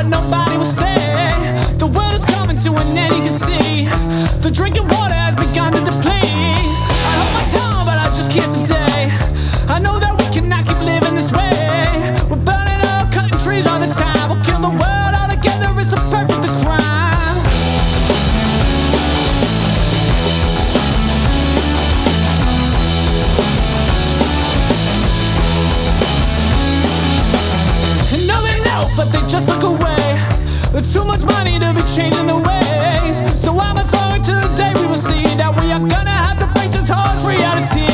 nobody will say. The world is coming to an end, you can see. The drinking water has begun to deplete. I hold my tongue, but I just can't today. I know that we cannot keep living this way. We're burning up, cutting trees all the time. We'll kill the world all together, it's the perfect crime. And no, they know, but they just look away. There's too much money to be changing the ways. So I'm not sorry till the day we will see that we are gonna have to face this harsh reality.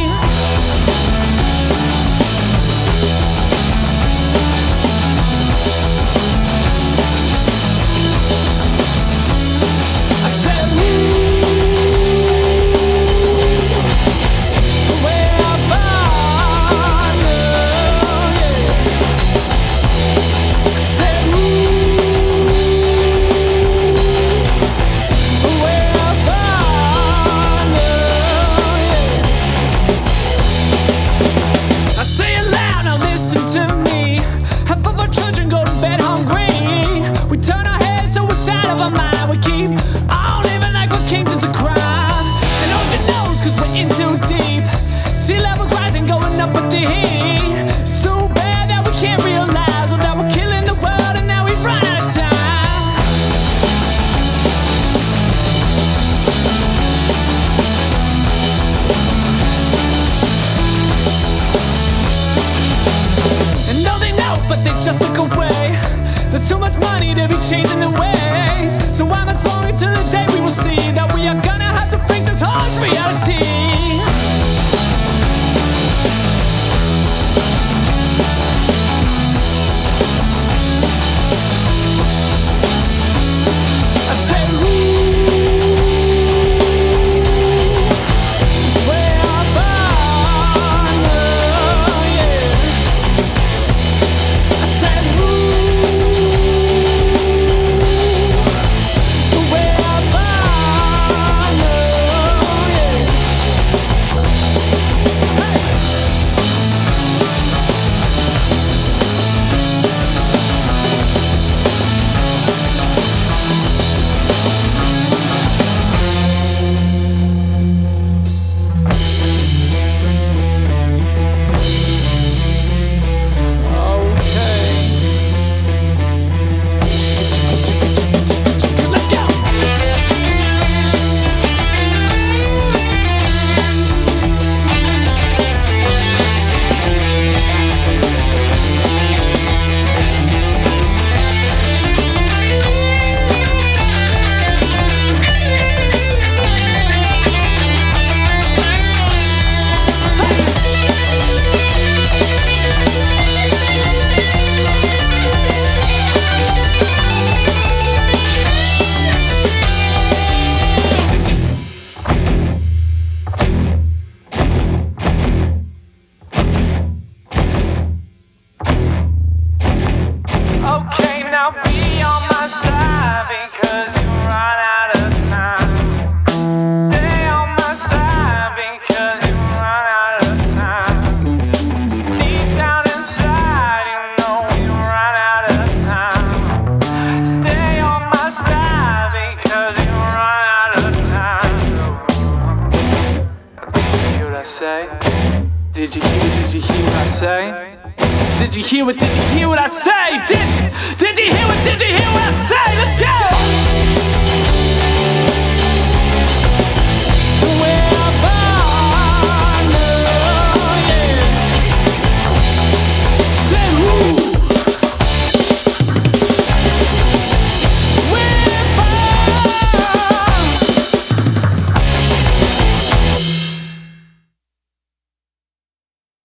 I said, where I'm born, yeah. I said, where I'm born, yeah. I say it loud, now listen to me. Half of our children go to bed hungry. We turn our heads so it's out of our mind. We keep on living like we're kings into crime. And hold your nose, cause we're in too deep. Sea levels rising, going up with the heat. It's too bad that we can't realize that we're killing the world and now we've run out of time. And no, they know, but they just look away. There's too much money to be changing the ways. So I'm not sorry till the day we will see that we are gonna have to face this harsh reality. I said, where I'm born, yeah. I said, where I'm born, yeah. Let's go. Okay, now be on my side because you run out of time. Stay on my side because you run out of time. Deep down inside, you know you run out of time. Stay on my side because you run out of time. Did you hear what I say? Did you hear what I say? Did you hear what I say? Did you hear what I say? Let's go!